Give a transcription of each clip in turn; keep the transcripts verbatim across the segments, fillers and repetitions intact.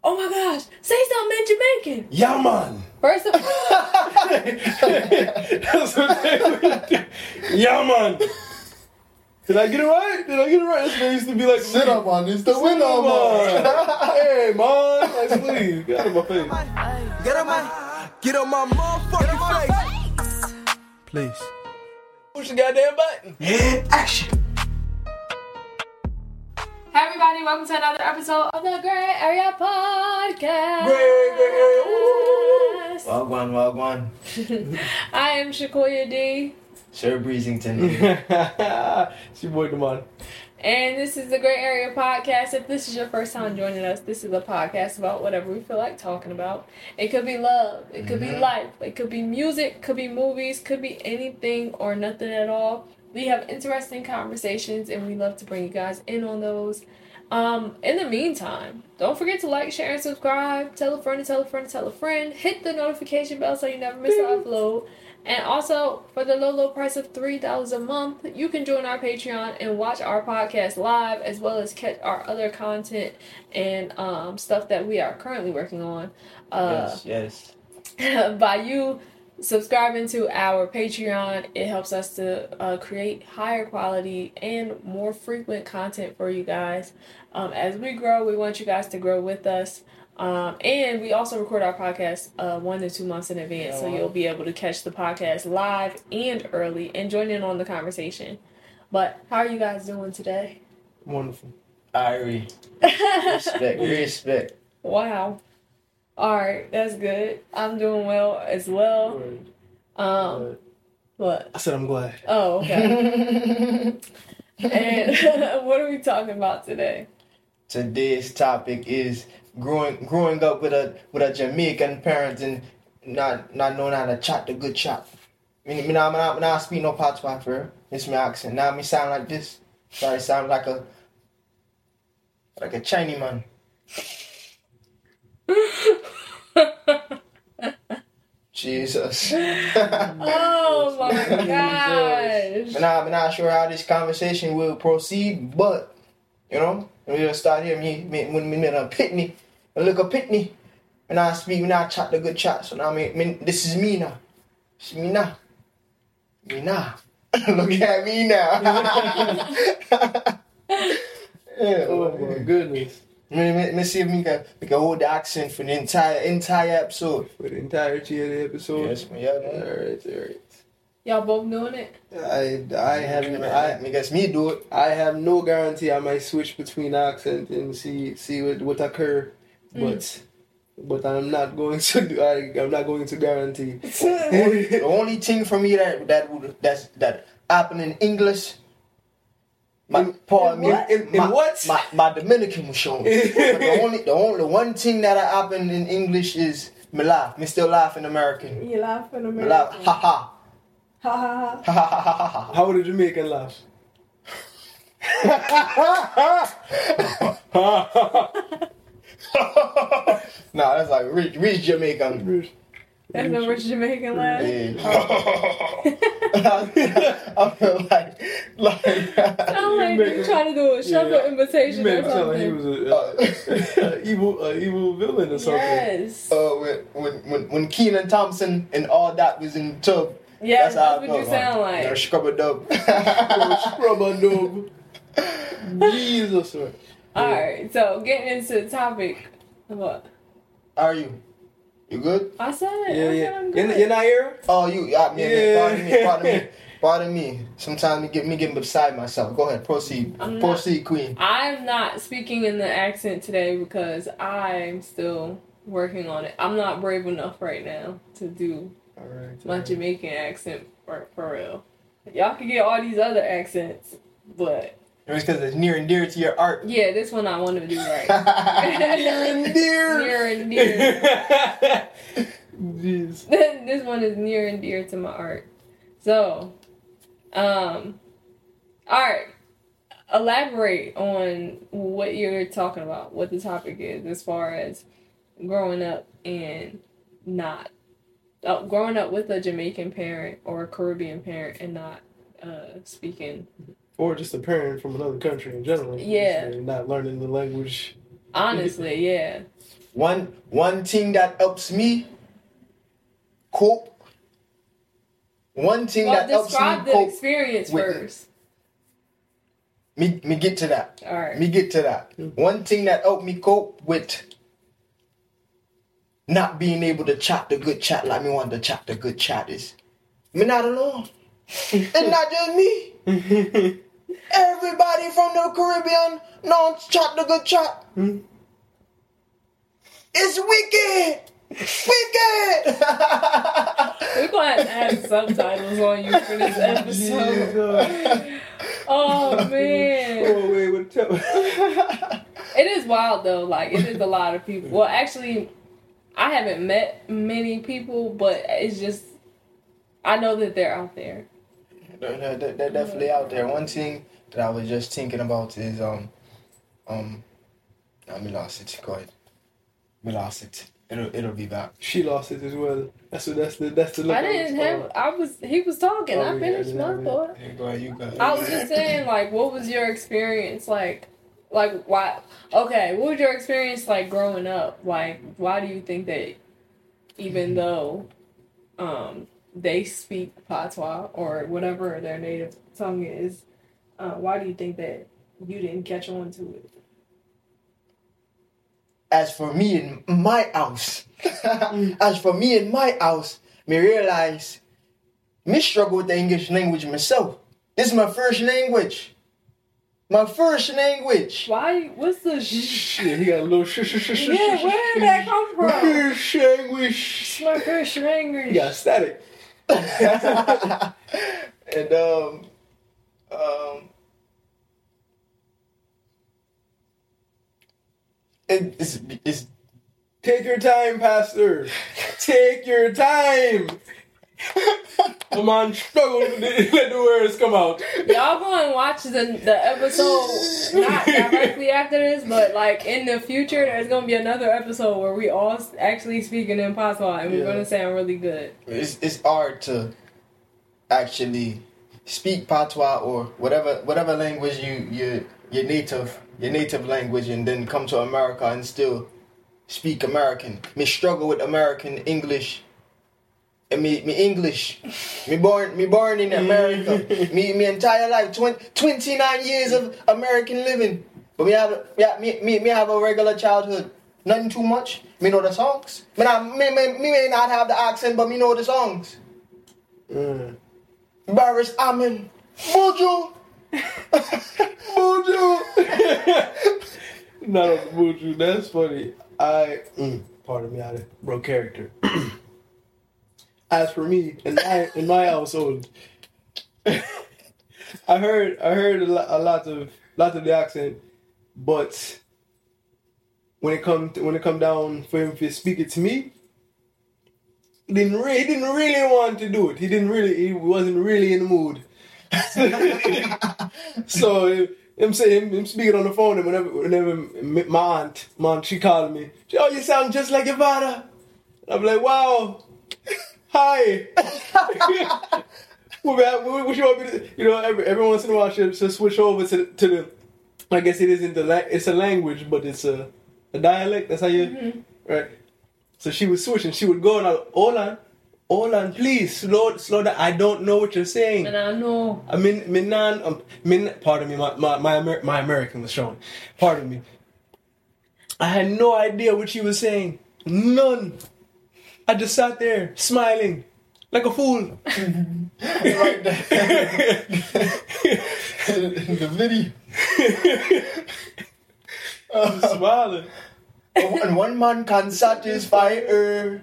Oh my gosh, say something in Jamaican. Yeah, man. First of all, That's what they would do. Yeah, man. Did I get it right? Did I get it right? That's what used to be like. Sit up on this, the Sit winner, up, man. man. Hey, man. Like, please, get out of my face. Get on my, get on my motherfucking face. Please. Push the goddamn button. Action. hey everybody, welcome to another episode of the Gray Area Podcast. Gray, gray area. Woo. Wagwan, wagwan. I am Shakoya D, Sir Breezington. It's your boy, Damon. and this is the Gray Area Podcast. If this is your first time joining us, this is a podcast about whatever we feel like talking about. It could be love, it could Mm-hmm. be life, it could be music, could be movies, could be anything or nothing at all. We have interesting conversations, and we love to bring you guys in on those. Um, in the meantime, don't forget to like, share, and subscribe. Tell a friend to tell a friend to tell a friend. Hit the notification bell so you never miss an upload. And also, for the low, low price of three dollars a month, you can join our Patreon and watch our podcast live, as well as catch our other content and um, stuff that we are currently working on. Uh, yes, yes. by you subscribing to our Patreon, it helps us to uh, create higher quality and more frequent content for you guys. Um, as we grow, we want you guys to grow with us. Um, and we also record our podcast uh, one to two months in advance, Yeah, so wow. you'll be able to catch the podcast live and early and join in on the conversation. But how are you guys doing today? Wonderful. Irie. Respect, respect. Wow. All right, that's good. I'm doing well as well. Um, what? I said I'm glad. Oh, okay. And what are we talking about today? Today's topic is growing growing up with a with a Jamaican parent and not not knowing how to chat the good chat. I mean, me now, me now, me now speak no patois for her. It's my accent. Now me sound like this. Sorry, sound like a like a Chinese man. Jesus. Oh my gosh. I'm not, I'm not sure how this conversation will proceed, but you know, when we start here, me, me, when me, me, a pitney, a little pitney, when I speak, when I chat the good chat. So now, me, me, this is me now. It's me now. Me now. Look at me now. Yeah, Oh my goodness. Me, me, me see if me can, me can hold the accent for the entire entire episode. For the entirety of the episode. Yes, me, yeah, man. Alright, alright. Y'all both doing it? I, I have I, I, me guess me do it. I have no guarantee I might switch between accent and see see what, what occur, but but I'm not going to do, I I'm not going to guarantee. The only thing for me that that would that's that happen in English. My, In- pardon me. in- in- in my, what? My, my Dominican was showing. But the only the only one thing that happened in English is me laugh. Me still laugh in American. You laughing Me American? laugh. Ha ha. Ha ha Ha ha ha ha ha. How would a Jamaican laugh? Nah, that's like rich, rich Jamaican. That's a rich Jamaican laugh. Yeah. I feel like, like. Sound like you trying to do a shuffle Yeah. invitation You or made me sound like he something. was a, uh, evil, uh, evil villain or something. Yes. Uh, when when when when Keenan Thompson and all that was in tub. Yes, that's, how I what felt, you sound man. like. Yeah, scrub a dub. Oh, scrub a dub. Jesus, man. Alright, so getting into the topic. What? How are you? You good? I said it. Yeah, I yeah. said I'm You're, good. you're not here? Oh, you. I mean, Yeah. pardon me. Pardon me. Pardon me. Sometimes me get me get beside myself. Go ahead. Proceed. I'm not- Proceed, Queen. I'm not speaking in the accent today because I'm still working on it. I'm not brave enough right now to do All right. my Jamaican accent for, for real. Y'all can get all these other accents, but It's because it's near and dear to your art. yeah, this one I want to do right. near and dear. Near and dear. Jeez. This one is near and dear to my art. So, um, all right. Elaborate on what you're talking about, what the topic is, as far as growing up and not uh, growing up with a Jamaican parent or a Caribbean parent and not uh, speaking. Or just a parent from another country in general. Yeah. And not learning the language. Honestly, yeah. one one thing that helps me cope. One thing Well, that helps me describe the cope. experience with first. Me, me get to that. All right. Me get to that. One thing that helped me cope with not being able to chat the good chat like me want to chat the good chat is me not alone. It's not just me. Everybody from the Caribbean knows chat the good chat. It's wicked. Wicked. We're going to have to add subtitles on you for this episode. Oh, man. Oh, wait, what tell It is wild, though. Like, it is a lot of people. Well, actually, I haven't met many people, but it's just, I know that they're out there. They're, they're, they're definitely out there. One thing that I was just thinking about is, um, um, I me lost it. Go ahead. Me lost it. It'll, it'll be back. She lost it as well. That's what. That's the. That's the. Look I didn't have, I was, he was talking. Oh, I yeah, finished yeah, my yeah. thought. Hey, go ahead. You got it. I was just saying, like, what was your experience like? Like, why? Okay, what was your experience like growing up? Like, why do you think that, even though, um, they speak patois or whatever their native tongue is, uh, why do you think that you didn't catch on to it? As for me in my house, as for me in my house, me realize me struggle with the English language myself. This is my first language. My first language. Why? What's the sh- Shit, he got a little sh sh sh sh. Yeah, where did that come from? First language. It's my first language. He got static. And um, um, it, it's it's Take your time, Pastor. Take your time. Come on, struggle to let the words come out. Y'all go and watch the the episode not directly after this, but like in the future, there's gonna be another episode where we all actually speaking in patois and we're Yeah. gonna sound really good. it's it's hard to actually speak patois or whatever whatever language you you your native your native language and then come to America and still speak American. Me struggle with American English. And me, me English. Me born me born in America. me me entire life, twenty, twenty-nine years of American living. But me have yeah, me, me me have a regular childhood. Nothing too much. Me know the songs. Me, not, me, me, me may not have the accent, but me know the songs. Mm. Baris Amen. Mojo. Mojo. Not on the Mojo. That's funny. I, mm, pardon me, I broke character. As for me, in my in my household, I heard I heard a lot, a lot of lot of the accent, but when it come to, when it come down for him to speak it to me, didn't re- he didn't really want to do it. He didn't really he wasn't really in the mood. So him saying him, him speaking on the phone, and whenever whenever my aunt, my aunt, she called me, she, oh, you sound just like your father. I'm like, wow. Hi. what, what you want me to, you know, every, every once in a while she'll, she'll switch over to, to the, I guess it isn't the, la- it's a language, but it's a, a dialect. That's how you, mm-hmm. Right? So she was switching. She would go and I'll, hold on, hold on, please, slow, slow down. I don't know what you're saying. And I know. I mean, me nan, um, me, pardon me, my, my, my, Amer- my American was showing. Pardon me. I had no idea what she was saying. None. I just sat there smiling like a fool. Right there. The video. I'm smiling. And one man can satisfy her.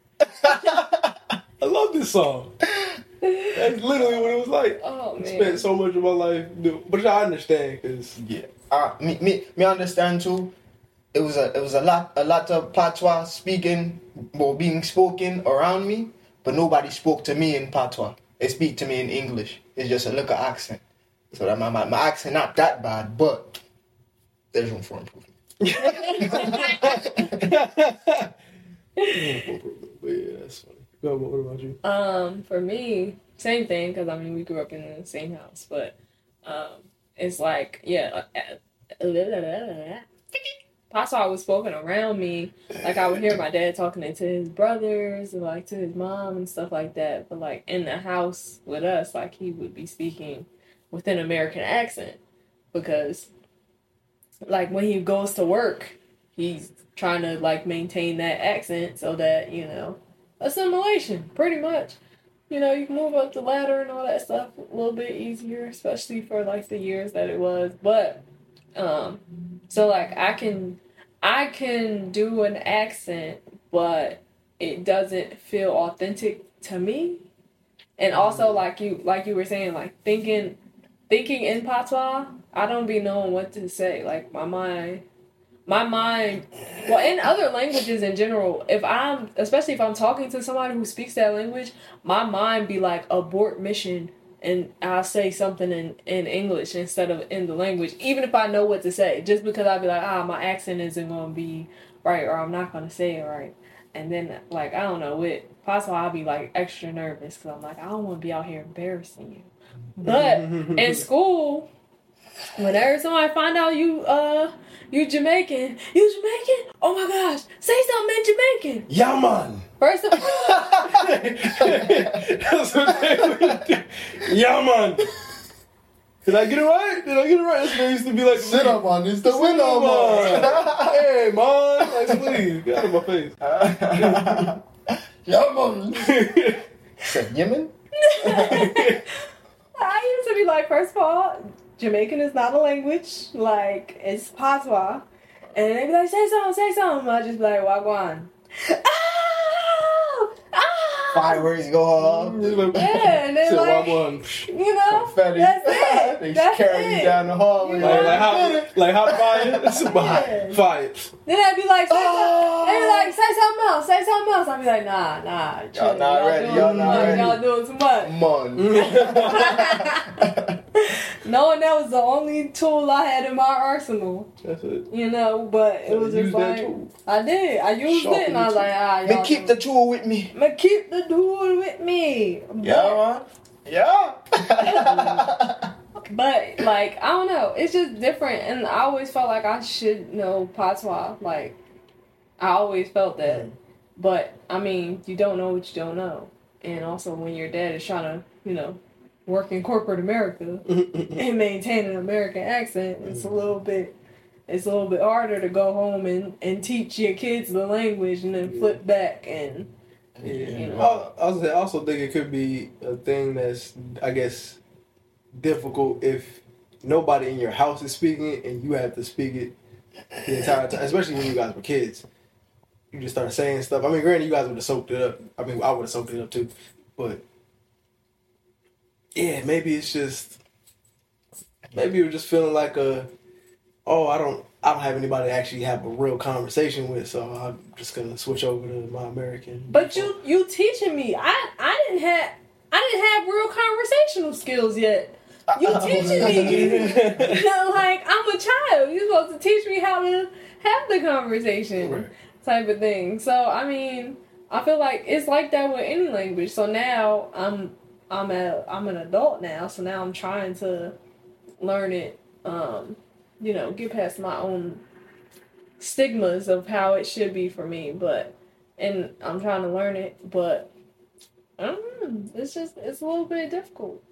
I love this song. That's literally what it was like. Oh man. I spent so much of my life doing, but I understand because Yeah. Uh, me, me, me understand too. It was a, it was a lot, a lot of patois speaking or being spoken around me, but nobody spoke to me in patois. They speak to me in English. It's just a little accent. So that my, my, my accent not that bad, but there's room for improvement. But yeah, that's funny. Go, what about you? Um, for me, same thing, because I mean we grew up in the same house, but um, it's like yeah. Uh, Patois was spoken around me. Like, I would hear my dad talking it to his brothers, and, like, to his mom and stuff like that. But, like, in the house with us, like, he would be speaking with an American accent. Because, like, when he goes to work, he's trying to, like, maintain that accent so that, you know, assimilation, pretty much. You know, you can move up the ladder and all that stuff a little bit easier, especially for, like, the years that it was. But, um, so, like, I can, I can do an accent, but it doesn't feel authentic to me. And also, like you, like you were saying, like, thinking, thinking in patois, I don't be knowing what to say. Like, my mind... My mind, well, in other languages in general, if I'm, especially if I'm talking to somebody who speaks that language, my mind be like, abort mission, and I'll say something in, in English instead of in the language, even if I know what to say, just because I'll be like, ah, my accent isn't going to be right, or I'm not going to say it right. And then, like, I don't know, with Patois, I'll be, like, extra nervous, because I'm like, I don't want to be out here embarrassing you. But in school, whenever somebody find out you, uh, you Jamaican. You Jamaican? Oh my gosh. Say something in Jamaican. Yeah, man. First of all. That's what they would do. Yeah, man. Did I get it right? Did I get it right? That's what they used to be like. Sit up, man. It's the winner, man. Hey, man. Like, please. Get out of my face. Yeah, man. Said Yemen? I used to be like, first of all, Jamaican is not a language. Like, it's patois. And they be like, say something, say something. I just be like, wagwan. Ah! Ah! Fireworks go off. Yeah, and then like, you know, confetti. that's it. They That's carry it. you down the hallway. You know? Like, like hot, like hot fire. It's about Yeah. fire. Then they'd be like, say Oh. something. They'd be like, say something else, say something else. I'd be like, nah, nah. chill. Y'all not ready, doing y'all too not much. ready. Y'all doing too much. Man. Knowing that was the only tool I had in my arsenal, That's it. you know, but it was Use just that like, tool. I did. I used Sharpen it and I was the like, ah, Me y'all. keep the tool with me. Me keep the tool with me. Yeah, man. Yeah. But, like, I don't know. It's just different. And I always felt like I should know patois. Like, I always felt that. But, I mean, you don't know what you don't know. And also, when your dad is trying to, you know, work in corporate America and maintain an American accent, it's a little bit... It's a little bit harder to go home and, and teach your kids the language and then flip back and... Yeah. You know. I also, I also think it could be a thing that's, I guess, difficult if nobody in your house is speaking it and you have to speak it the entire time, especially when you guys were kids. You just start saying stuff. I mean, granted, you guys would have soaked it up. I mean, I would have soaked it up too. But, yeah, maybe it's just, maybe you're just feeling like a, oh, I don't, I don't have anybody to actually have a real conversation with, so I'm just gonna switch over to my American. But you you teaching me. I I didn't have I didn't have real conversational skills yet. You teaching me. You know, like I'm a child. You're supposed to teach me how to have the conversation, Right. type of thing. So I mean, I feel like it's like that with any language. So now I'm I'm a I'm an adult now. So now I'm trying to learn it. Um, you know, get past my own stigmas of how it should be for me, but and I'm trying to learn it, but I don't know. It's just it's a little bit difficult.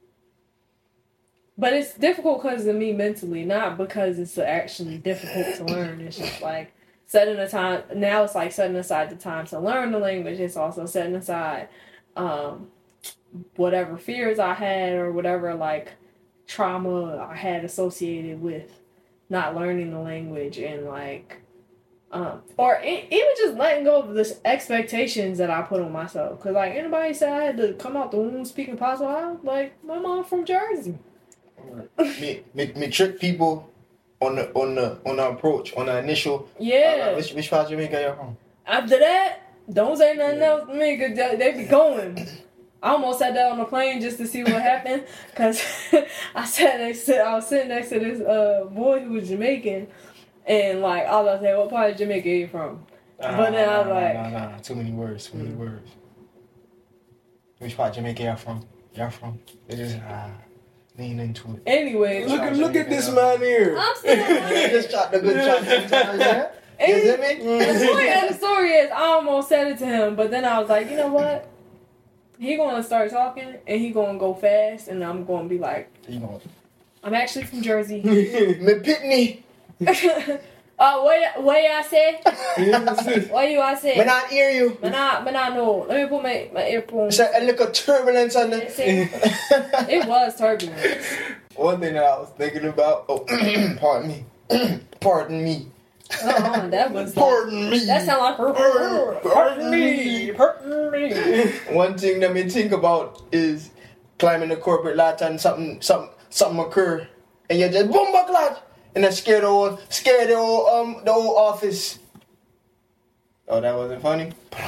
But it's difficult because of me mentally, not because it's actually difficult to learn. It's just like setting a time. Now it's like setting aside the time to learn the language. It's also setting aside um, whatever fears I had or whatever like trauma I had associated with not learning the language and like um or e- even just letting go of the expectations that I put on myself, because like anybody said I had to come out the womb speaking patois, like my mom from Jersey. me, me, me trick people on the on the on the approach on the initial. Yeah. Uh, which which part of Jamaica you from? After that, don't say nothing else to me, because they, they be going. I almost sat down on the plane just to see what happened, because I sat next to, I was sitting next to this uh, boy who was Jamaican, and like I was like, what part of Jamaica are you from? Nah, But then I was nah, like- nah, nah, nah, too many words, too many words. Which part of Jamaica y'all from? Y'all from? It just ah. Lean into it. Anyways, Look at look at this man here. I'm still You just shot the good shot sometimes, yeah? You see me? The story, and the story is, I almost said it to him, but then I was like, you know what? He gonna start talking, and he gonna go fast, and I'm gonna be like, You know. I'm actually from Jersey. Me Pitney. uh, what what I say? What you I say? When I hear you. But I, but I know. Let me put my my earphones. It's a little turbulence on the. It was turbulence. One thing that I was thinking about. Oh, pardon me. Pardon me. Uh-uh, that was. Pardon me. That sound like. Pardon me. Pardon me. One thing that me think about is climbing the corporate ladder and something, something, something occur, and you just boom, clutch, and then scare the whole, scare the whole, um, the whole office. Oh, that wasn't funny.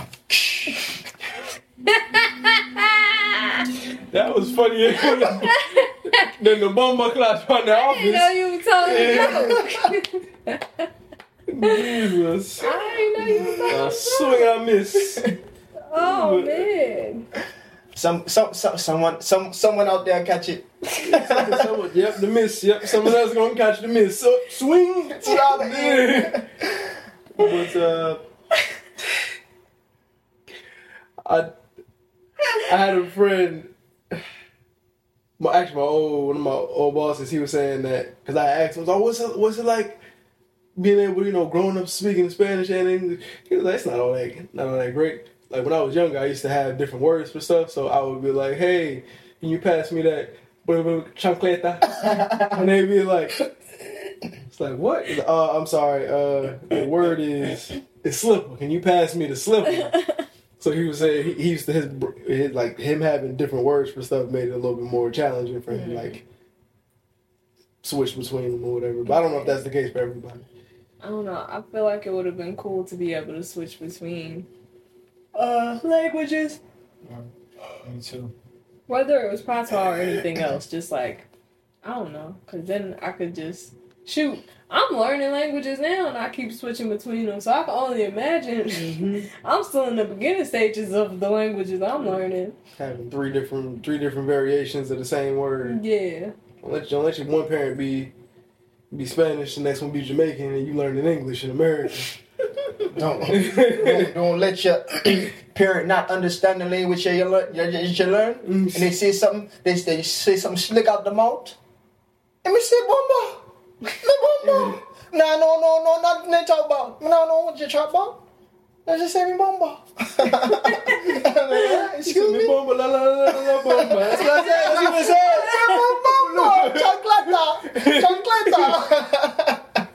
That was funny. Then the bomber class from the I didn't know office. you were telling a joke. Jesus. I didn't know you were telling I a swing joke. I miss. Oh man. Some, some, some, someone, some, someone out there catch it. Someone, yep, the miss. Yep, someone else gonna catch the miss. So, swing. Yeah. But uh, I I had a friend. My actually my old one of my old bosses. He was saying that because I asked him, "Oh, what's it, what's it like being able, you know, growing up speaking Spanish and English?" He was like, "It's not all that, not all that great." Like when I was younger, I used to have different words for stuff, so I would be like, "Hey, can you pass me that chancleta?" And they'd be like, "It's like what?" It's like, "Uh, I'm sorry. Uh, the word is is slipper. Can you pass me the slipper?" So he was saying he, he used to his, his like him having different words for stuff made it a little bit more challenging for him, like switch between them or whatever. But I don't know if that's the case for everybody. I don't know. I feel like it would have been cool to be able to switch between Uh, languages, me too. whether it was patois or anything else. Just like I don't know, because then I could just shoot. I'm learning languages now, and I keep switching between them. So I can only imagine. Mm-hmm. I'm still in the beginning stages of the languages I'm learning. Having three different three different variations of the same word. Yeah. Don't let, don't let your one parent be be Spanish, the next one be Jamaican, and you learn in English in America. Don't, don't, don't let your parent not understand the language that you learn. You, you, you learn, and they say something. They, they say something slick out the mouth. Let me say bomba. Me bomba. No, no, no, no, not they talk about. No, no, what you talk about? They just say me bomba. Excuse me. Bomba, la, la, la, la, la, bomba. That's what I said. That's what I said. Bomba. Chancleta. Chancleta.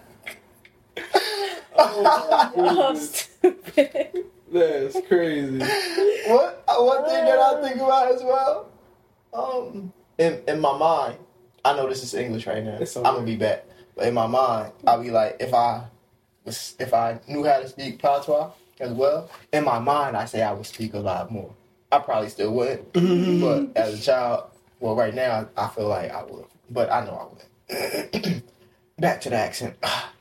Oh, stupid. That's crazy. What? uh, One thing that I think about as well, um, in in my mind, I know this is English right now. It's I'm okay. gonna be back, but in my mind, I'll be like, if I was, if I knew how to speak patois as well, in my mind, I say I would speak a lot more. I probably still wouldn't, but as a child, well, right now, I feel like I would, but I know I would. Back to the accent.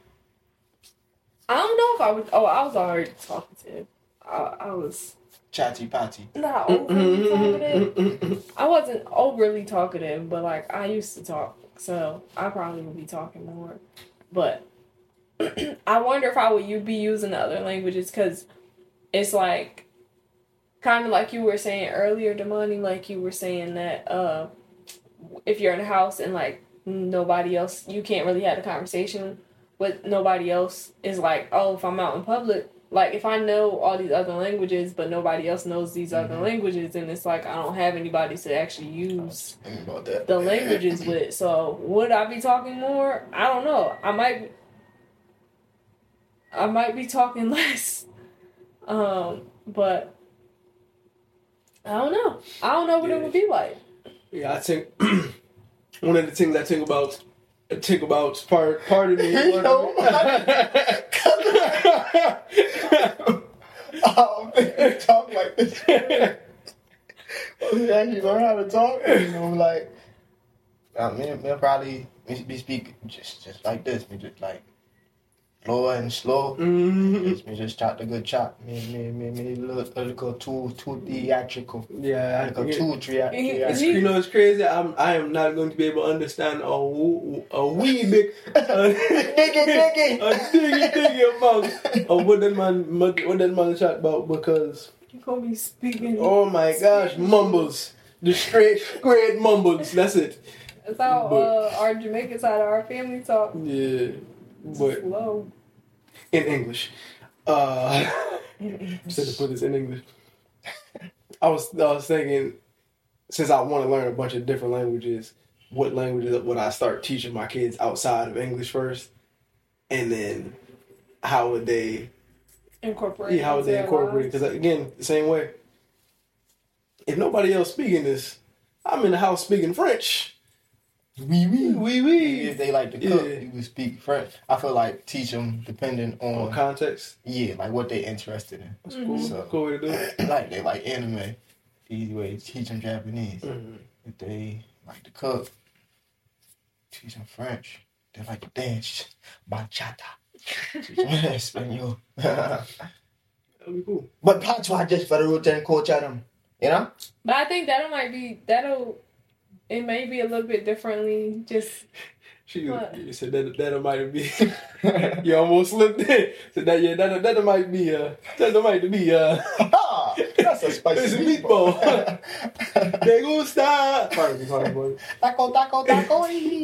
I don't know if I was. Oh, I was already talkative. I, I was Chatty patty. not overly talkative. I wasn't overly talkative, but like I used to talk, so I probably would be talking more. But I wonder if I would you be using the other languages because it's like kind of like you were saying earlier, Damani. Like you were saying that uh, if you're in a house and like nobody else, you can't really have a conversation with nobody else. Is like, oh, if I'm out in public, like if I know all these other languages but nobody else knows these other Mm-hmm. languages, then it's like I don't have anybody to actually use Think about that. the languages with. So would I be talking more? I don't know. I might I might be talking less. Um, but I don't know. I don't know what it would be like. Yeah, I think one of the things I think about, I think about part part of me. Yo, oh, man, talk like this. We actually learn how to talk. You know, like, I mean, we'll probably be speak just just like this. We just like, lower and slow. Mm-hmm. Just, me just chop the good chop. Me, me, me, me look a little too, too theatrical. Yeah, A little I, too trea- it's, theatrical. you know, it's crazy. I'm, I am not going to be able to understand a, woo- a wee bit, a Diggy, diggy. a diggy diggy amount of what that man, what that man chat about because, You're gonna be speaking. oh my gosh, mumbles, the straight, straight mumbles. That's it. That's how But- uh, our Jamaican side of our family talk. Yeah, but Slow. in English. Uh, Instead to put this in English. I was I was thinking, since I want to learn a bunch of different languages, what languages would I start teaching my kids outside of English first, and then how would they? Incorporate. Yeah, how would they incorporate it? Because again, the same way. If nobody else speaking this, I'm in the house speaking French. Oui, oui. Oui, oui. If they like to cook, Yeah. you would speak French. I feel like teach them depending on, On context, yeah, like what they interested in. that's cool. So- Cool way to do it. Like they like anime, easy way to teach them Japanese. Mhm. If they like to cook, teach them French. They like to dance, bachata. Teach them Espanol. That'd be cool. But patois just for the routine culture, them. You know? But I think that might be that'll. It may be a little bit differently. Just She What? you said that that might be. You almost slipped in. So that yeah, that that might be uh that might be uh. Ah, that's a It's spicy a meatball. They gusta. Pardon me, pardon me. Taco, taco, taco.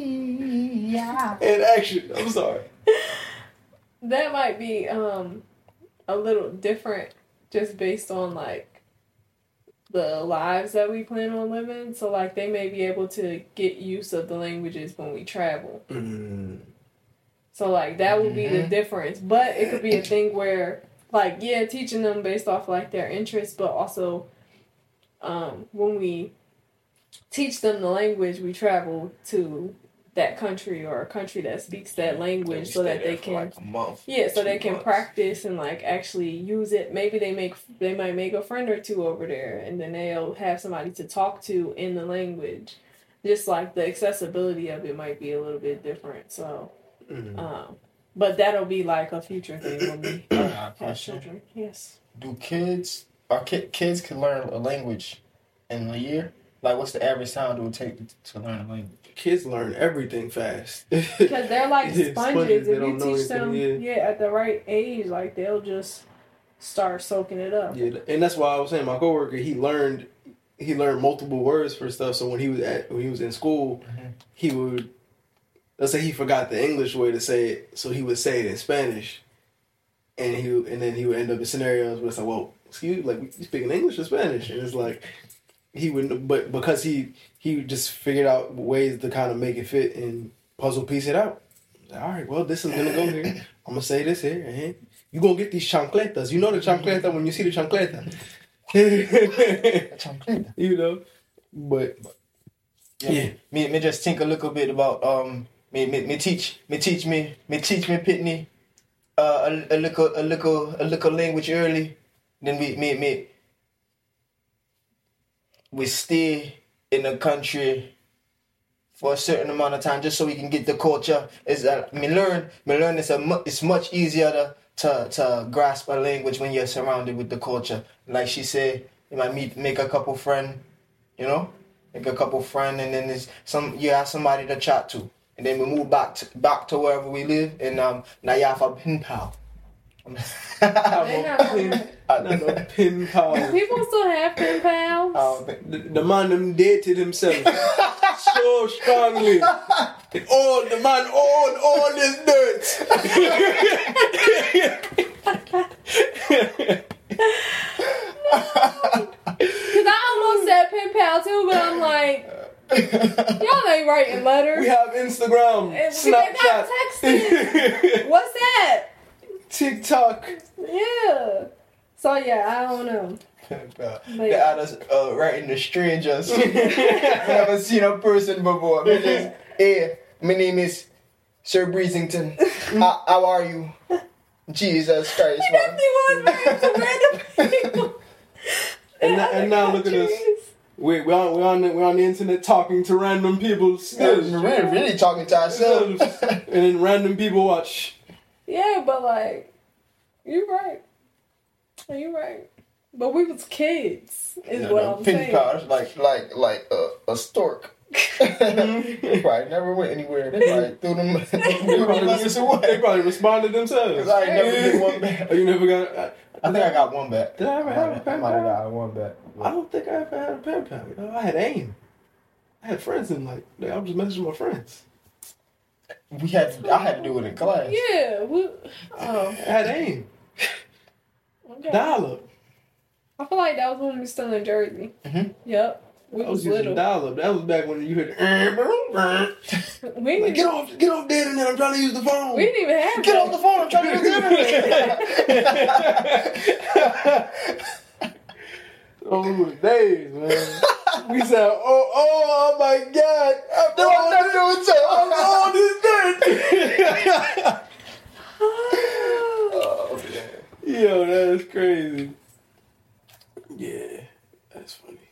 Yeah. In action. I'm sorry. that might be um a little different, just based on like the lives that we plan on living. So like they may be able to get use of the languages when we travel. Mm. So like that would be the Mhm. difference. But it could be a thing where like yeah, teaching them based off like their interests, but also um when we teach them the language, we travel to that country or a country that speaks that language so that they can like a month. yeah, so they two can months. practice and like actually use it. Maybe they make they might make a friend or two over there, and then they'll have somebody to talk to in the language. Just like the accessibility of it might be a little bit different. So, Mm. um, but that'll be like a future thing when we uh, have Question. children. Yes. Do kids or ki- kids can learn a language in a year? Like, what's the average time it would take to, to learn a language? Kids learn everything fast. Because they're like Yeah, sponges. they If you don't know teach them, anything, yeah, at the right age, like they'll just start soaking it up. Yeah, and that's why I was saying my coworker he learned he learned multiple words for stuff. So when he was at when he was in school, Mhm. he would let's say he forgot the English way to say it, so he would say it in Spanish, and he and then he would end up in scenarios where it's like, well, excuse, like you speaking English or Spanish, and it's like he would, but because he he just figured out ways to kind of make it fit and puzzle piece it out. All right, well, this is gonna go here. I'm gonna say this here, and you gonna get these chancletas. You know the chancleta when you see the chancleta. Chancleta. You know, but Yeah. Yeah. Me, me just think a little bit about um me me, me teach me teach me me teach me Pitney uh a, a little a little a little language early. Then we me me we stay in the country for a certain amount of time just so we can get the culture. Is uh, me learn me learn it's a mu- it's much easier to to to grasp a language when you're surrounded with the culture. Like she said, you might meet make a couple friend, you know. Make a couple friends, and then there's some you have somebody to chat to, and then we move back to, back to wherever we live, and um now you have a pen pal. I'm They a not- pin, not a pin pal. People still have pen pals. Oh, The, the man them dated himself so strongly. And all the man owned all this dirt. Cause I almost said pen pal too, but I'm like, y'all ain't writing letters. We have Instagram, And we- they got Snapchat, What's that? TikTok. Yeah. So yeah, I don't know. They had us uh, writing to strangers. We never seen a person before. We just, hey, my name is Sir Breezington. how, how are you? Jesus Christ, He man. definitely was married to random people. And, now- and now look at us. We we on we on the, we on the internet talking to random people still. We're really talking to ourselves. and then random people watch. Yeah, but like, you're right. You're right. But we was kids, is Yeah, what no, I'm penny saying. powders, like like like a, a stork. They probably never went anywhere. They probably threw them. They probably, They they probably responded themselves. I ain't never get one back. Oh, you never got. I, I think I got one back. Did I ever have a I pen might have pal? got one back. I don't think I ever had a pen pal. You know, I had aim. I had friends in like I was just messaging my friends. We had. To, I had to do it in class. Yeah. We, I oh, had aim. okay. Dial up. I feel like that was when we were still in Jersey. Mhm. Yep. We I was, was using little. dial up. That was back when you heard. We didn't, Like, get off, get off the internet. I'm trying to use the phone. we didn't even have Get that. off the phone. I'm trying to use the internet. Oh, the days, man. We said, oh, oh, oh my God. I'm They want that doing so. on this Oh man. dirt. Yo, that is crazy. Yeah, that's funny.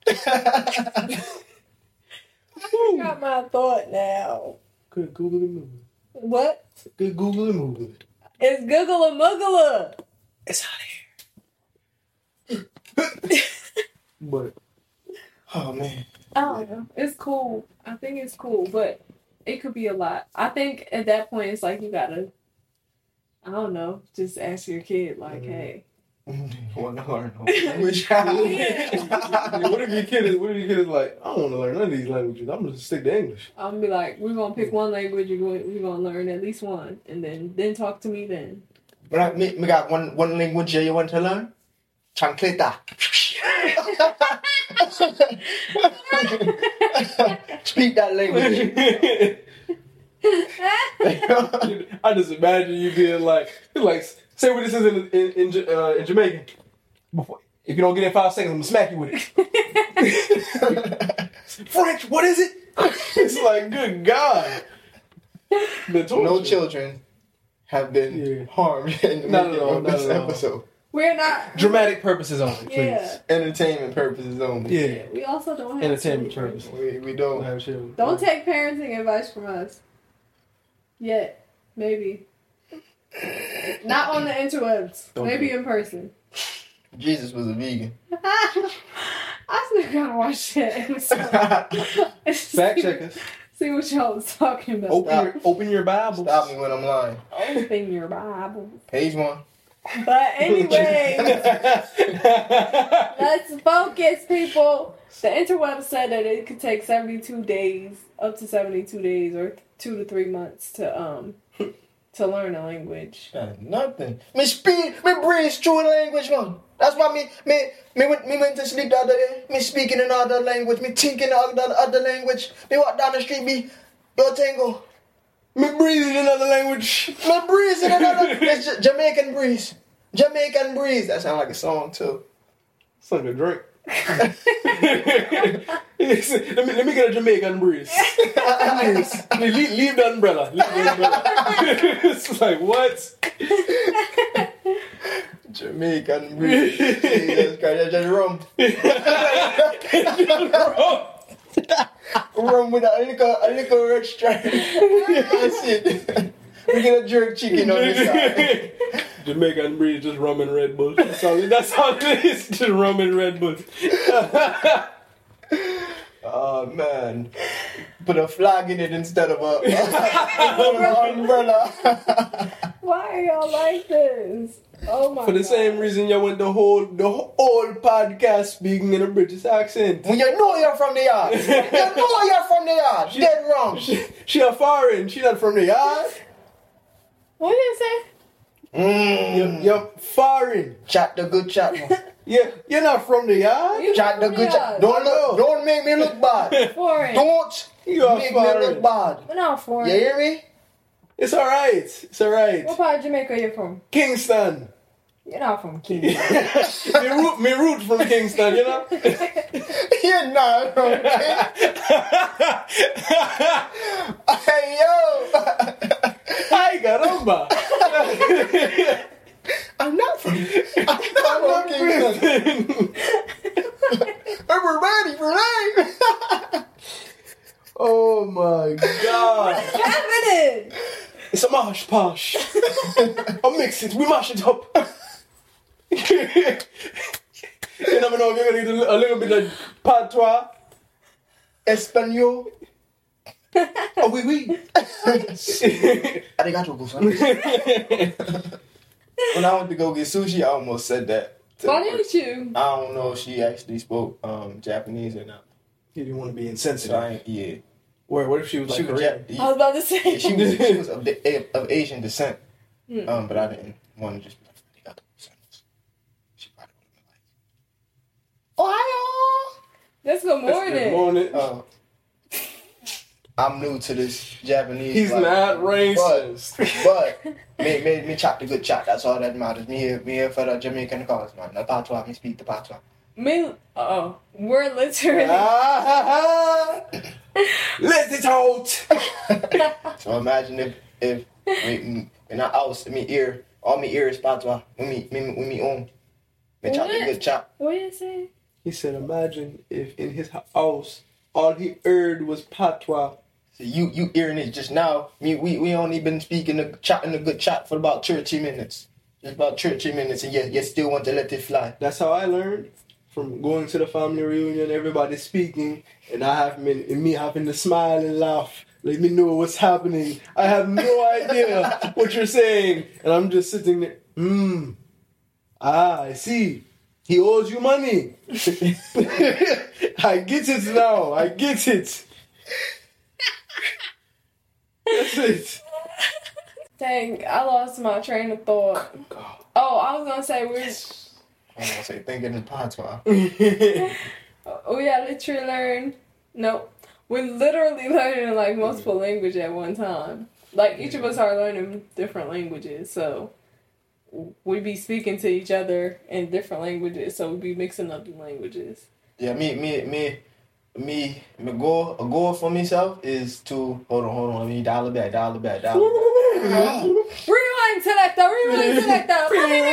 I got my thought now. Good Google and movement. What? Good Google and movement. It's Google a Muggler. It's out of here. But Oh man. I don't know. It's cool. I think it's cool, but it could be a lot. I think at that point, it's like you gotta, I don't know, just ask your kid, like, Mm-hmm. hey. Want to learn language? Yeah. what if your kid is? What if your kid is like? I don't want to learn none of these languages. I'm gonna just stick to English. I'm gonna be like, we're gonna pick one language, you're going, we're gonna learn at least one, and then then talk to me then. But I, me, me got one one language you want to learn. Chancleta. Speak that language. I just imagine you being like, like, say what this is in in in, Ja- uh, in Jamaican. Before, if you don't get it in five seconds, I'm gonna smack you with it. French, what is it? It's like, good God. The torture. No children have been Yeah. harmed in the Not at making all, of not this at all. episode. We're not. Dramatic purposes only, please. Yeah. Entertainment purposes only. Yeah. We also don't have Entertainment children. purposes. We, we Don't don't. have children. Don't take parenting advice from us. Yet, maybe. Not on the interwebs. Don't maybe do it. in person. Jesus was a vegan. I still gotta watch that episode. Fact check us. See what y'all was talking about. Open your, open your Bibles. Stop me when I'm lying. Open your Bible. Page one. But anyway, let's focus, people. The interweb said that it could take seventy-two days, up to seventy-two days, or two to three months to um to learn a language. That's nothing. Me speak, me breathe through the language, man. That's why me, me, me, went, me went to sleep the other day. Me speaking another language. Me thinking other other language. Me walk down the street, me, yo tango. Me breathing another language. Me breeze in another. It's J- Jamaican breeze. Jamaican breeze. That sounds like a song too. It's like a drink. let, me, let me get a Jamaican breeze. breeze. Leave, leave the umbrella. Leave the umbrella. It's like, what? Jamaican breeze. Jesus Christ, that's just rum. Rum with a little, a little red stripe. That's it. We get a jerk chicken on this side. Jamaican breeze, just rum and Red Bull. That's all, that's all it is. Just rum and Red Bull. Oh man. Put a flag in it instead of a, an umbrella. Why are y'all like this? Oh my For the God. same reason you went the whole the whole podcast speaking in a British accent. When you know you're from the yard. You know you're from the yard. Dead wrong. She, she a foreign. She not from the yard. What did it say? Mm. You're, you're foreign. Chat the good chat, man. Yeah, you're not from the yard. You Chat the from good the chat. yard. Don't look, don't make me look bad. Foreign. Don't You are make me foreign. look bad. We're not foreign. You hear me? It's alright. It's alright. What part of Jamaica are you from? Kingston. You're not from Kingston. me, root, me root from Kingston, you know? You're not okay. Hey yo. Hi, caramba. I'm not from. I'm not from Kingston. We're ready for life. Oh my God. What's happening? Something mosh posh. I mix it. We mash it up. You never know if you're gonna need a, a little bit of patois. Espanol. Oh, oui, oui. Arigato, Guzman. When I went to go get sushi, I almost said that. Why didn't you? I don't know if she actually spoke um, Japanese or not. You didn't want to be So insensitive. I ain't, yeah. Where? What if she was like She was, Korean? Jap- I was about to say. yeah, she was, she was of, the, of Asian descent. Hmm. Um, but I didn't want to just be like, Arigato, Guzman. She probably would have been like, Ohio! Let's go That's good morning. morning. Uh, I'm new to this Japanese. He's like, not racist. But me, me, me chat the good chat. That's all that matters. Me here, me here for the Jamaican cause, man. The patois, me speak the patois. Me, oh, we're literally. Ah, let it out. So imagine if if me, in our house, me ear, all me ear is patois. When me, me, when me own, me chat the What? good chat. What did you say? He said, imagine if in his house all he heard was patois. So you you hearing it just now? Me, we we only been speaking the chatting the good chat for about thirty minutes. Just about thirty minutes, and yet you still want to let it fly. That's how I learned from going to the family reunion. Everybody speaking, and I have been, and me having to smile and laugh. Let me know what's happening. I have no idea what you're saying, and I'm just sitting there. Hmm. Ah, I see. He owes you money. I get it now. I get it. That's it. Dang, I lost my train of thought. Oh, I was gonna say we're. I'm gonna say thinking in patois. We had literally learn. Nope. We're literally learning like multiple languages at one time. Like each of us are learning different languages, so we be speaking to each other in different languages. So we be mixing up the languages. Yeah, me, me, me, me, my goal, a goal for myself is to hold on, hold on. Let me dial it back, dial it back, dial it back. Rewind selector, rewind selector.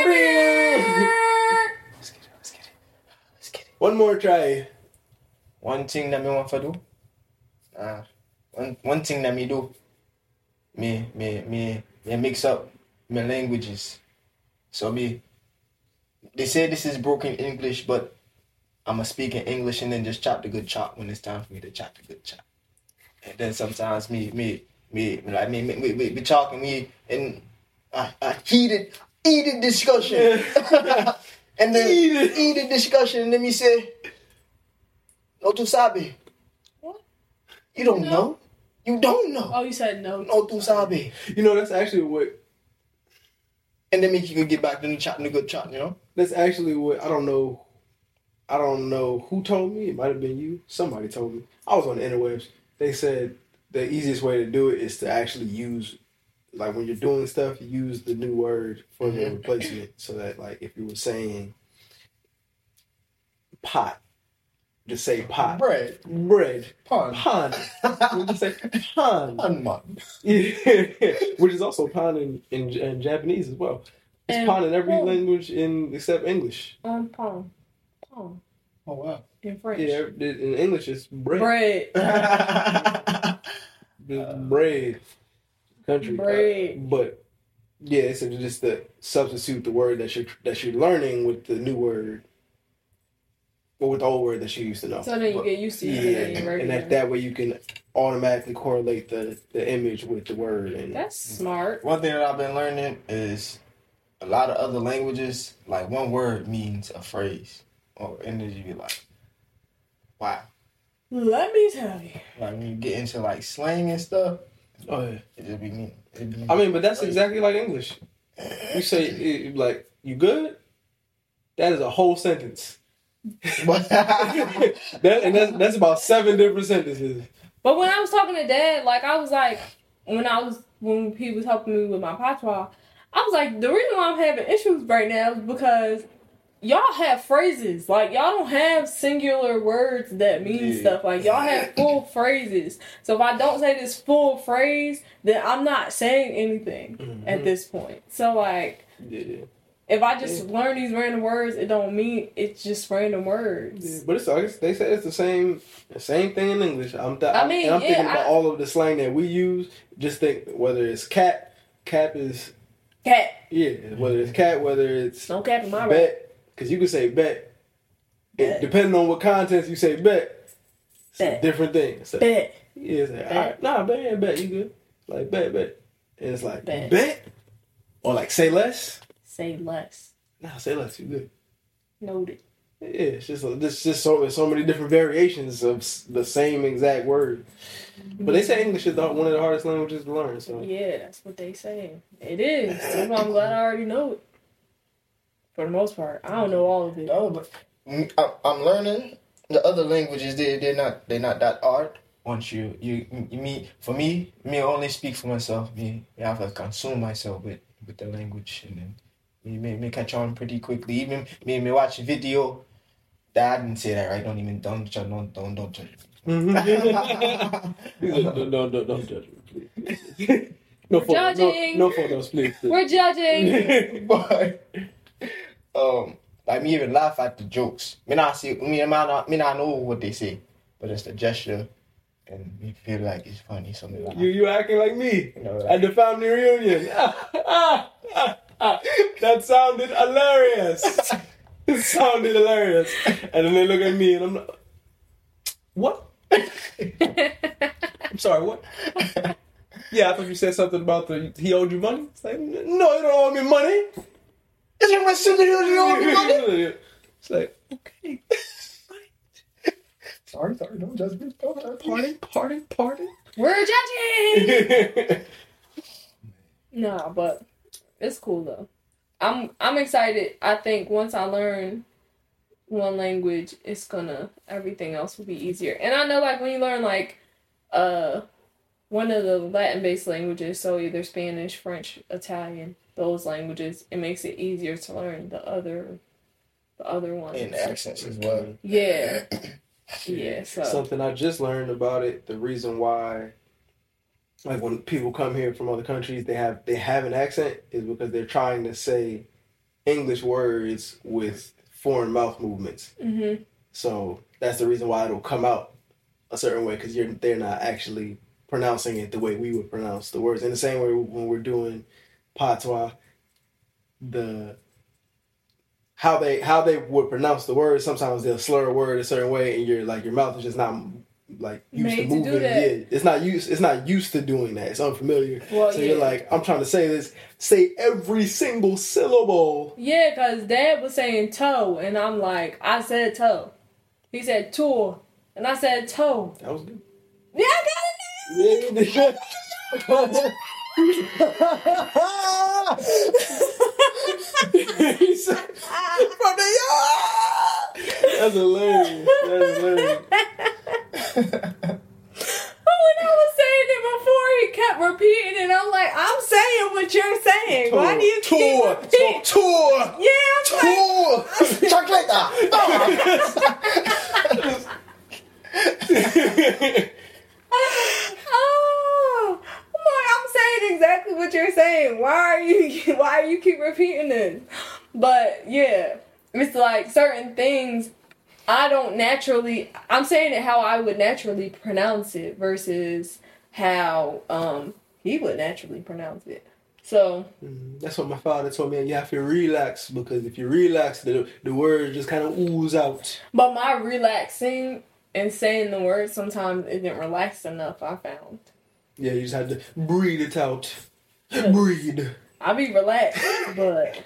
Let's get it, let's get it, let's get it. One more try. One thing that me want to do, uh, one one thing that me do, me, me, me, me mix up my languages. So me, they say this is broken English, but I'ma speak in English and then just chop the good chop when it's time for me to chop the good chop. And then sometimes me, me, me, like me, me, we, we, we talking, we in a, a heated, heated discussion. And then Heated. heated discussion, and then me say, no tu sabe. What? You don't No. know. You don't know. Oh, you said no. No tu sabe. You know, that's actually what. And then me you could get back to the chat and the good chat, you know? That's actually what I don't know. I don't know who told me. It might have been you. Somebody told me. I was on the interwebs. They said the easiest way to do it is to actually use, like when you're doing stuff, use the new word for the Mhm. replacement. So that, like, if you were saying pot, just say pot. Bread. Bread. Pun. Pond. You just say pond. Pun, man. Which is also pond in, in, in Japanese as well. It's And pond in every pond. language in except English. On palm. Palm. Oh, wow. In French. Yeah, in English it's bread. Bread. It's bread. Country. Bread. But yeah, it's just to substitute the word that you're that you're learning with the new word, or with the old word that you used to know. So then you get used to yeah, using it in and regular. that that way you can automatically correlate the, the image with the word. And That's smart. One thing that I've been learning is a lot of other languages, like one word means a phrase. Or and then you be like, wow. Let me tell you. Like when you get into like slang and stuff, oh yeah. it just be mean. It be I mean, but that's exactly like English. You say it, like you good. That is a whole sentence. that and that's that's about seven different sentences. But when I was talking to Dad, like I was like, when I was when he was helping me with my patois, I was like, the reason why I'm having issues right now is because y'all have phrases. Like y'all don't have singular words that mean Yeah. stuff. Like y'all have full phrases. So if I don't say this full phrase, then I'm not saying anything Mhm. at this point. So like, Yeah. if I just learn these random words, it don't mean it's just random words. Yeah, but it's I guess they say it's the same the same thing in English. I'm th- I mean, and I'm yeah, thinking about I- all of the slang that we use. Just think whether it's cat cap is Cat. yeah. Whether it's cat, whether it's No cap in my right. bet, because you can say bet. Bet. And depending on what context you say bet, it's Bet. a different thing. So, Bet. yeah, it's like, Bet. all right, nah, bet, yeah, bet, you good. Like bet, bet, and it's like Bet. bet, or like say less. Say less. Nah, say less, you good. Noted. Yeah, it's just it's just so so many different variations of s- the same exact word. But they say English is the, one of the hardest languages to learn. So Yeah, that's what they say. It is. That's why I'm glad I already know it. For the most part, I don't know all of it. No, but mm, I, I'm learning the other languages. They they're not they're not that hard. Once you you, you me for me me only speak for myself. Me I have to consume myself with, with the language, and then me, me me catch on pretty quickly. Even me me watch a video. That I didn't say that right. Don't even don't judge don't don't don't judge. don't, don't, don't, don't judge me, please. No We're photos, no, judging. no photos, please. We're judging. But um, like me even laugh at the jokes. Me not see me me not me not know what they say, but it's the gesture, and we feel like it's funny. So me laugh. You you acting like me You know, at the family reunion. Ah, ah, ah, ah. That sounded hilarious. It sounded hilarious. And then they look at me and I'm like, what? I'm sorry, what? Yeah, I thought you said something about the he owed you money. It's like, no, you don't owe me money. Is it my sister who owe me money? It's like, okay. Sorry, sorry, don't judge me. Pardon, pardon, pardon. We're judging. Nah, but it's cool though. I'm I'm excited. I think once I learn one language, it's gonna everything else will be easier. And I know like when you learn like uh one of the Latin based languages, so either Spanish, French, Italian, those languages, it makes it easier to learn the other the other ones. And accents as well. Yeah. Yeah. So Something I just learned about it. The reason why, like when people come here from other countries, they have they have an accent is because they're trying to say English words with foreign mouth movements. hmm So that's the reason why it'll come out a certain way, because you're they're not actually pronouncing it the way we would pronounce the words. In the same way when we're doing patois, the how they how they would pronounce the word, sometimes they'll slur a word a certain way, and you're like your mouth is just not like used Made to to moving. do that. Yeah, it's not used. It's not used to doing that. It's unfamiliar. Well, so yeah. you're like, I'm trying to say this. Say every single syllable. Yeah, because Dad was saying toe, and I'm like, I said toe. He said tour, and I said toe. That was good. Yeah, I got it. He said, "From the yard." That's hilarious. That's hilarious. When I was saying it before, he kept repeating it. I'm like, I'm saying what you're saying. Why do you keep Tour, repeating? tour, Yeah, I'm like, tour, chocolate. oh, I'm like, I'm saying exactly what you're saying. Why are you? Why are you keep repeating it? But yeah, it's like certain things I don't naturally. I'm saying it how I would naturally pronounce it versus how um he would naturally pronounce it. So Mhm. That's what my father told me. You have to relax, because if you relax, the the words just kind of ooze out. but my relaxing and saying the words sometimes isn't relaxed enough, I found. Yeah, you just have to breathe it out. Breathe. I be relaxed, but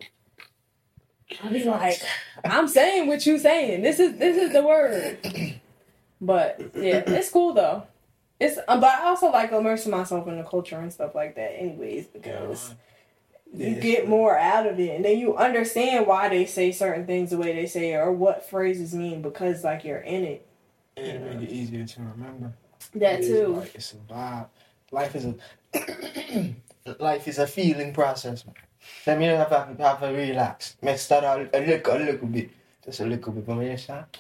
I be like, I'm saying what you saying. This is this is the word. But yeah, it's cool though. It's uh, but I also like immersing myself in the culture and stuff like that, anyways, because you Yeah, get more out of it, and then you understand why they say certain things the way they say it, or what phrases mean, because like you're in it. And it make it easier to remember. That It is too. like- it's a vibe. Life is a life is a feeling process. Let me have to have to relax. May start a, a little a little bit. Just a little bit. But when you start,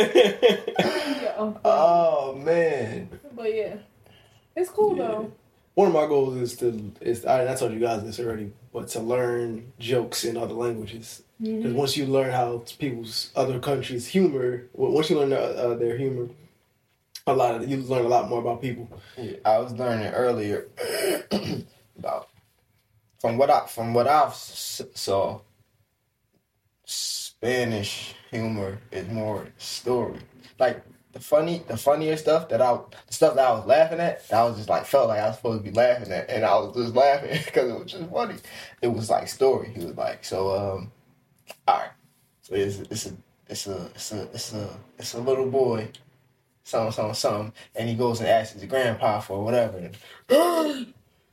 Yeah, um, oh man. But yeah, it's cool though. one of my goals is to is I, I told you guys this already, but to learn jokes in other languages. Because Mm-hmm. once you learn how people's other countries' humor, well, once you learn their, uh, their humor, a lot of you learn a lot more about people. Yeah, I was learning earlier about from what I from what I saw. Spanish humor is more story. Like the funny, the funnier stuff that I, the stuff that I was laughing at, that I was just like felt like I was supposed to be laughing at, and I was just laughing because it was just funny. It was like story. He was like, so um, all right, so it's it's a it's a it's a it's a it's a little boy, something something something, and he goes and asks his grandpa for whatever. And, hey,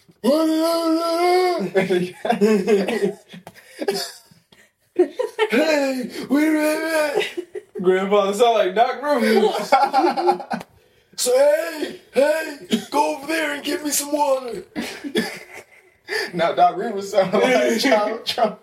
wait a minute. Grandfather sound like Doc Rivers. So hey, hey, go over there and get me some water. now Doc Rivers sound like Donald Trump.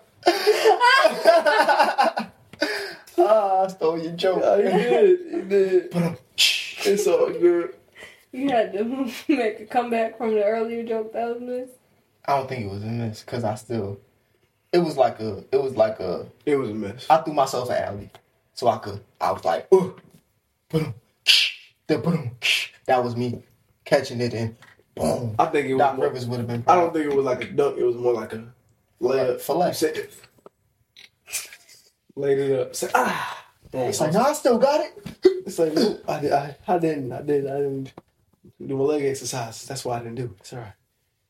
Ah, I stole your joke. Yeah, he did, he did. It's all good. You had to make a comeback from the earlier joke that was missed. I don't think it was in this because I still. It was like a. It was like a. It was a mess. I threw myself an alley, so I could. I was like, oh, boom, boom. That was me catching it and boom. I think it was. Doc More, Rivers would have been. I don't think it was like a dunk. It was more like a layup. Fillet. You said it. Laid it up. Said, ah. It's like, no, I still got it. It's like, no, I, did, I, I didn't. I didn't. I didn't do my leg exercise. That's why I didn't do it. It's all right.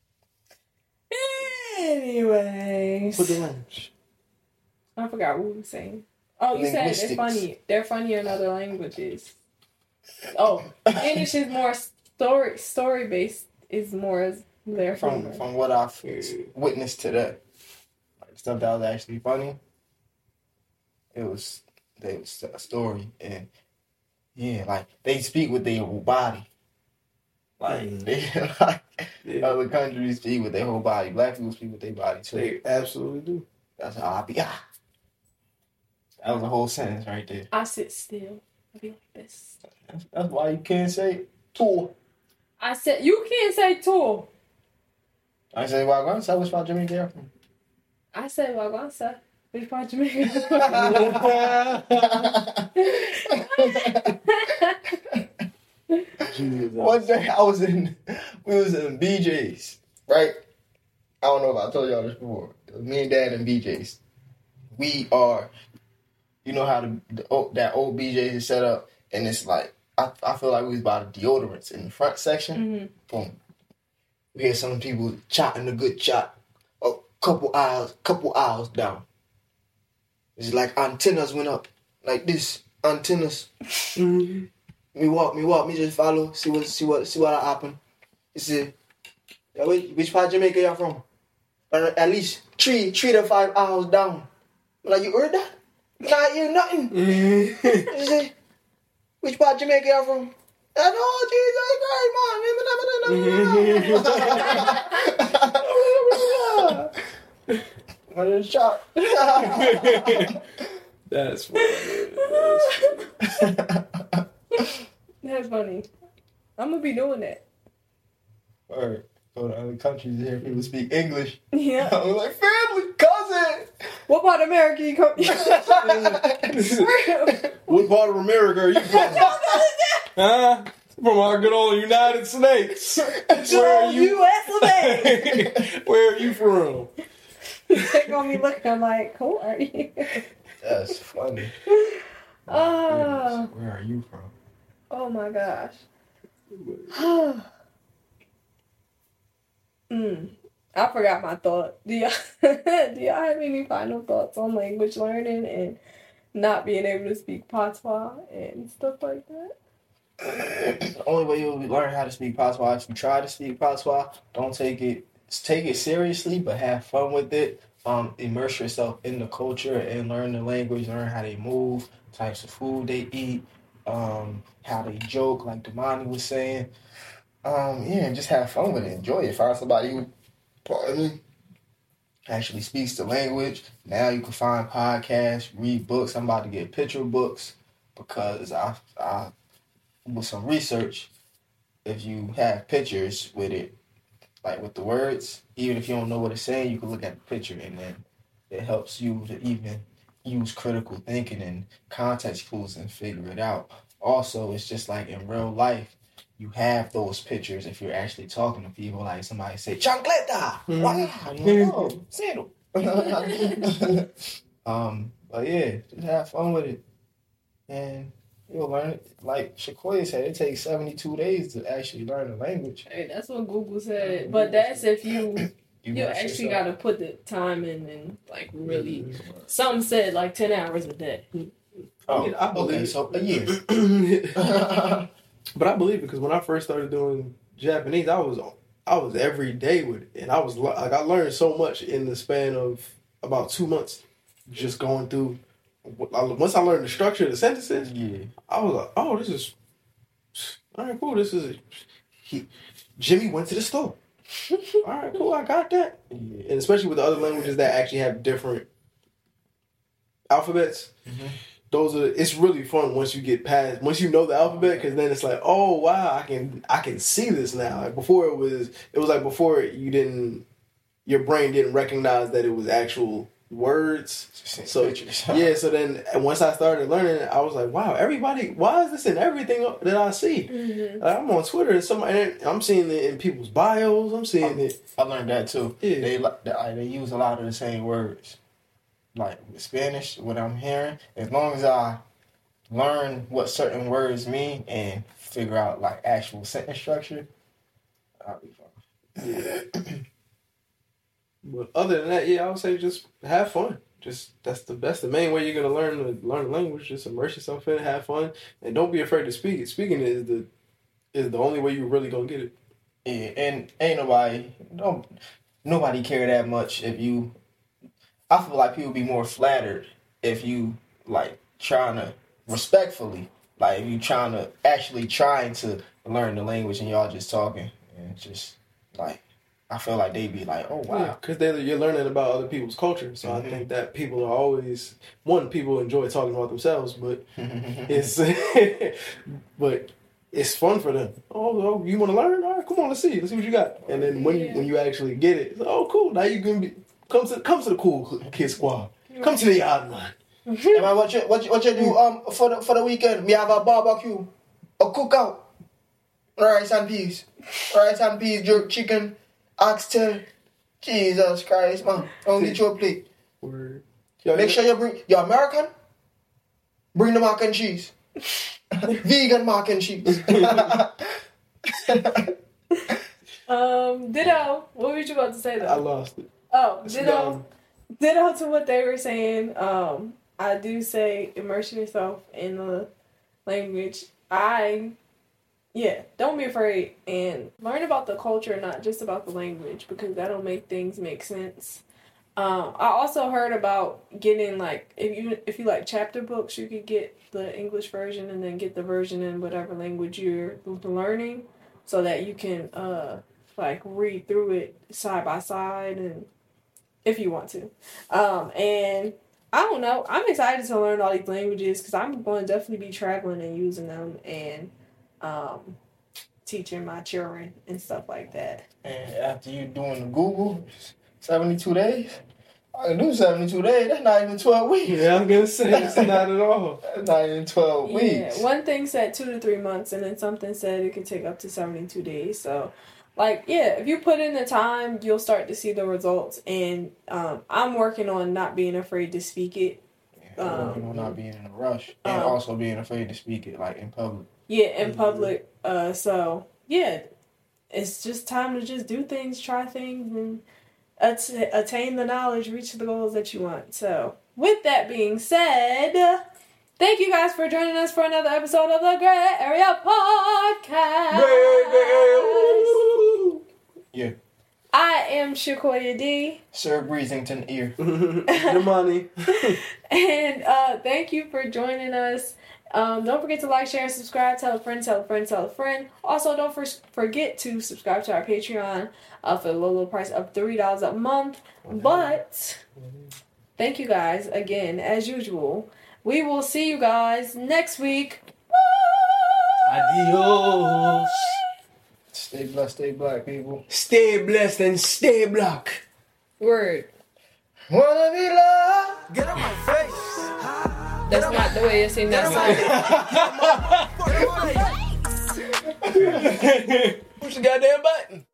Anyways, Put the lunch. I forgot what we were saying. Oh, you said Linguistics. it's funny. They're funnier in other languages. Oh, English is more story story based. Is more their From humor. from what I've witnessed today, like stuff that was actually funny. It was they was a story and yeah, like they speak with their whole body. Like Mm. they like Yeah. other countries speak with their whole body. Black people speak with their body too. They absolutely do. That's how I be. Ah. That was a whole sentence right there. I sit still. I be like this. That's, that's why you can't say tour. I said you can't say tour. I say why well, I wish my Jimmy there from. I said Wagwansa. Which part Jamaica? Jesus. One day I was in, we was in B J's, right? I don't know if I told y'all this before. It was me and Dad and B J's. We are, you know how the, the old, that old B J's is set up, and it's like I I feel like we was by the deodorants in the front section. Mm-hmm. Boom. We had some people chatting a good chat, a couple aisles, couple aisles down. It's like antennas went up, like this antennas. Mm-hmm. Me walk, me walk, me just follow, see what, see what, see what happen. He said, yeah, which, which part of Jamaica y'all from? Or at least three, three to five hours down. I'm like, you heard that? Nah, hear nothing. He said, which part of Jamaica y'all from? I know, Jesus Christ, man. I just shot. That's funny. That's funny. I'm gonna be doing that. Or go to other countries and hear people speak English. Yeah. I was like, family, cousin. What part of America you come? What part of America are you from? Huh? From our good old United States. Where are you? U S of A. Where are you from? They gonna be looking. I'm like, who are you? That's funny. Oh, Where are you from? oh my gosh. mm, I forgot my thought. Do y'all, do y'all have any final thoughts on language learning and not being able to speak patois and stuff like that? The only way you'll learn how to speak patois if you try to speak patois. Don't take it take it seriously, but have fun with it. Um, immerse yourself in the culture and learn the language. Learn how they move, types of food they eat, um, how they joke, like Damani was saying. Um, yeah, and just have fun with it. Enjoy it. Find somebody who, pardon me, actually speaks the language. Now you can find podcasts, read books. I'm about to get picture books because I, I with some research, if you have pictures with it, like with the words, even if you don't know what it's saying, you can look at the picture and then it helps you to even use critical thinking and context clues and figure it out. Also, it's just like in real life, you have those pictures if you're actually talking to people. Like somebody say, chancleta! Wow! You know, sandal. um, but yeah, just have fun with it. And you'll learn it. Like Shakoya said, it takes seventy-two days to actually learn the language. Hey, that's what Google said. But that's if you You, you actually got to put the time in and like really. Some said like ten hours a day. Oh, I believe okay, it. so a year. But I believe it because when I first started doing Japanese, I was I was every day with it, and I was like I learned so much in the span of about two months, just going through. Once I learned the structure of the sentences, yeah, I was like, oh, this is all right, cool. This is he. Jimmy went to the store. All right, cool. I got that. Yeah. And especially with the other languages that actually have different alphabets. Mm-hmm. Those are. It's really fun once you get past. Once you know the alphabet, because then it's like, oh wow, I can I can see this now. Like before it was, it was like before you didn't, your brain didn't recognize that it was actual words. So yeah. So then once I started learning, I was like, wow, everybody. Why is this in everything that I see? Mm-hmm. Like, I'm on Twitter and somebody. I'm seeing it in people's bios. I'm seeing I, it. I learned that too. Yeah. They they they use a lot of the same words. Like with Spanish, what I'm hearing, as long as I learn what certain words mean and figure out like actual sentence structure, I'll be fine. Yeah. But other than that, yeah, I would say just have fun. Just that's the that's the main way you're gonna learn to learn language. Just immerse yourself in it, have fun, and don't be afraid to speak it. Speaking it is the is the only way you're really gonna get it. Yeah, and ain't nobody don't nobody care that much if you. I feel like people be more flattered if you like trying to respectfully, like if you trying to actually trying to learn the language and y'all just talking and just like I feel like they be like, oh wow, because yeah, you're learning about other people's culture. So mm-hmm. I think that people are always one. People enjoy talking about themselves, but it's but it's fun for them. Oh, oh you want to learn? All right, come on, let's see, let's see what you got. And then when you when you actually get it, it's like, oh cool, now you can be. Come to come to the cool kid squad. Come to the yard man. Hey man, what you what you, what you do um for the for the weekend? We have a barbecue, a cookout, rice and peas, rice and peas, jerk chicken, oxtail. Jesus Christ, man! Don't get your plate. Word. Yo, Make sure you bring. You're American. Bring the mac and cheese. Vegan mac and cheese. um, ditto. What were you about to say though? I lost it. Oh, ditto, ditto to what they were saying. Um, I do say immerse yourself in the language. I, yeah, don't be afraid and learn about the culture, not just about the language, because that'll make things make sense. Um, I also heard about getting like if you if you like chapter books, you could get the English version and then get the version in whatever language you're learning, so that you can uh like read through it side by side and. If you want to. Um, and I don't know. I'm excited to learn all these languages because I'm going to definitely be traveling and using them and um, teaching my children and stuff like that. And after you doing the Google, seventy-two days? I can do seventy-two days. That's not even twelve weeks. Yeah, I'm going to say it's not at all. That's not even twelve yeah, weeks. One thing said two to three months and then something said it could take up to seventy-two days. So... Like, yeah, if you put in the time, you'll start to see the results. And um, I'm working on not being afraid to speak it. Yeah, um, not being in a rush. And um, also being afraid to speak it, like, in public. Yeah, in public. Uh, so, yeah, it's just time to just do things, try things, and att- attain the knowledge, reach the goals that you want. So, with that being said... Thank you guys for joining us for another episode of the Gray Area Podcast. Yeah. I am Shakoya D. Sir Breezington Ear. Damani. And uh, thank you for joining us. Um, don't forget to like, share, and subscribe. Tell a friend, tell a friend, tell a friend. Also, don't for- forget to subscribe to our Patreon uh, for the low, low price of three dollars a month. But thank you guys again, as usual. We will see you guys next week. Bye. Adios. Stay blessed, stay black, people. Stay blessed and stay black. Word. Wanna be loved? Get on my face. That's not the way you sing that song. Push the goddamn button.